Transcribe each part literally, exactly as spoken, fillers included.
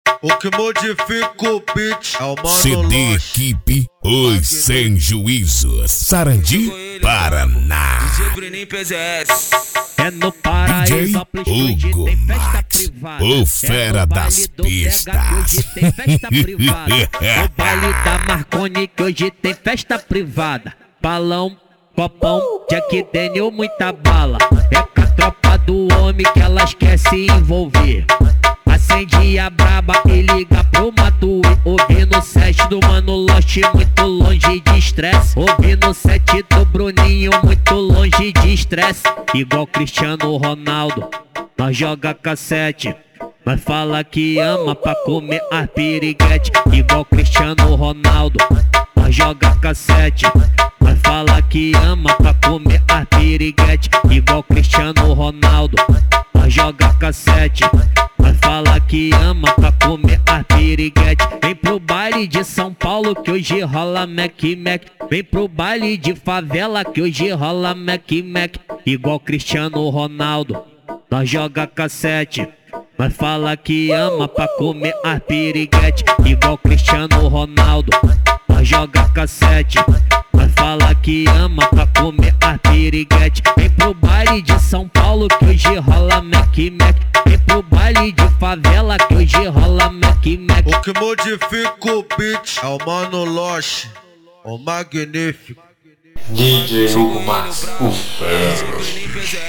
O que modifica o beat é o Mano C D Loche. Equipe, os sem juízo, Sarandi, Paraná. É no paraíso, Hugo Max, o fera das pistas. Hoje tem festa privada. O baile da Marconi que hoje tem festa privada. Balão, copão, Jack Daniel, muita bala. É com a tropa do homem que elas quer se envolver. Acende a braba e liga pro Matue. Ouvindo o set do Mano Loche, muito longe de estresse. Ouvindo o set do Bruninho, muito longe de estresse. Igual Cristiano Ronaldo, nós joga cassete. Nós fala que ama pra comer as piriguete. Igual Cristiano Ronaldo, nós joga cassete. Nós fala que ama pra comer as piriguete. Igual Cristiano Ronaldo, nós joga cassete. Nós fala que ama pra comer as piriguete. Vem pro baile de São Paulo que hoje rola Mac Mac. Vem pro baile de favela que hoje rola Mac Mac. Igual Cristiano Ronaldo, nós joga cassete. Nós fala que ama pra comer as piriguete. Igual Cristiano Ronaldo, nós joga cassete. Nós fala que ama pra comer as piriguete. Vem pro baile de São Paulo que hoje rola Mac Mac. Vem pro baile de favela que hoje rola Mac Mac. O que modifica o beat é o Mano Loche, o magnífico D J Hugo Max, o fera.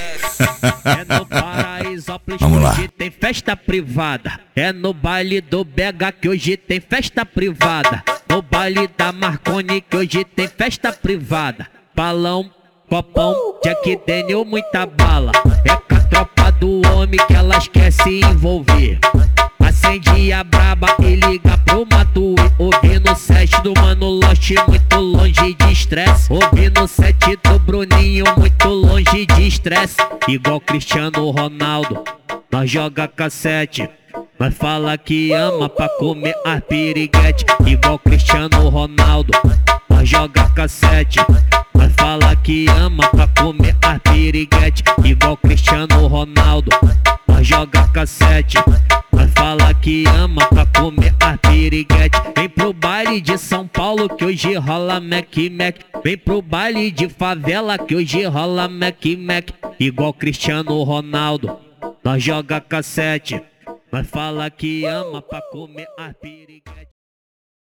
É no paraíso, Vamos lá. hoje tem festa privada. É no baile do Bega que hoje tem festa privada. No baile da Marconi que hoje tem festa privada. Balão, copão, Jack Daniel, muita bala. É com a tropa do homem que elas quer se envolver. Acende a braba e liga pro Matue. Ouvindo o set do Mano Loche, muito longe de estresse. Ouvindo o set do Bruninho, muito longe de estresse. Igual Cristiano Ronaldo, nós joga cassete. Nós fala que ama pra comer as piriguete. Igual Cristiano Ronaldo, nós joga cassete. Nós fala que ama pra comer as piriguete. Igual Cristiano Ronaldo, nós joga cassete. Nós fala que ama pra comer as piriguete. Vem pro baile de São Paulo que hoje rola Mac Mac. Vem pro baile de favela que hoje rola Mac Mac. Igual Cristiano Ronaldo, nós joga cassete. Nós fala que ama pra comer as piriguete.